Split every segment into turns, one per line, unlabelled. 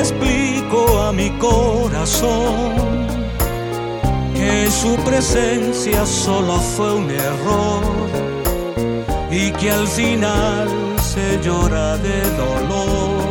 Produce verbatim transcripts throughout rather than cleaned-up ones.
explico a mi corazón que su presencia solo fue un error y que al final se llora de dolor?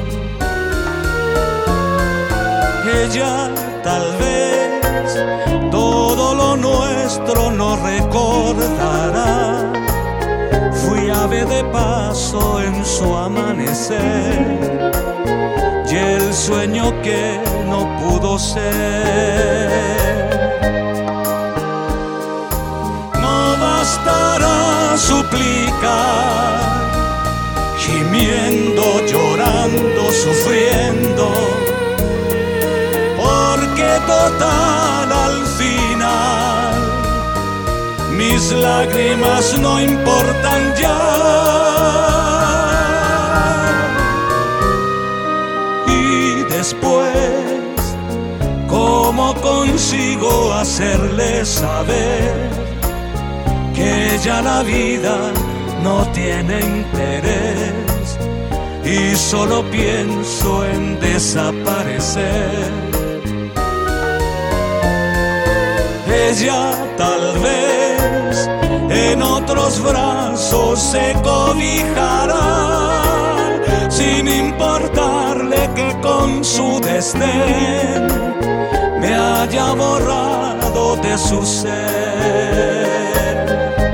Ella tal vez todo lo nuestro no recordará. Fui ave de paso en su amanecer y el sueño que no pudo ser. No bastará suplicar, gimiendo, llorando, sufriendo, porque total al final mis lágrimas no importan ya. Y después, ¿cómo consigo hacerle saber que ya la vida no tiene interés y solo pienso en desaparecer? Ella tal vez en otros brazos se cobijará, sin importarle que con su desdén me haya borrado de su ser.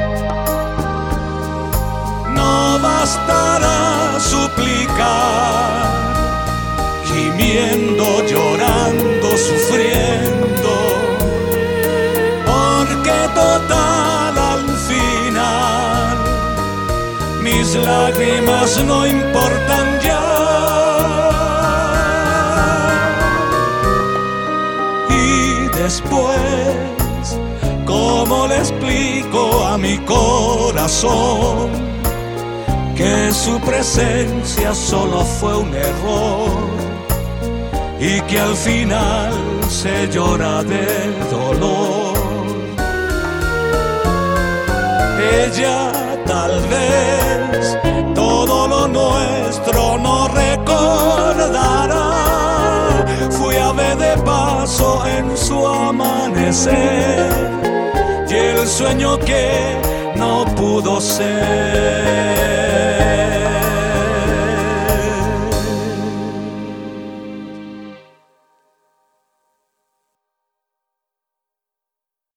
No bastará suplicar, gimiendo, llorando, sufriendo, total al final mis lágrimas no importan ya. Y después, ¿cómo le explico a mi corazón que su presencia solo fue un error y que al final se llora del dolor? Ella tal vez todo lo nuestro no recordará. Fui ave de paso en su amanecer y el sueño que no pudo ser.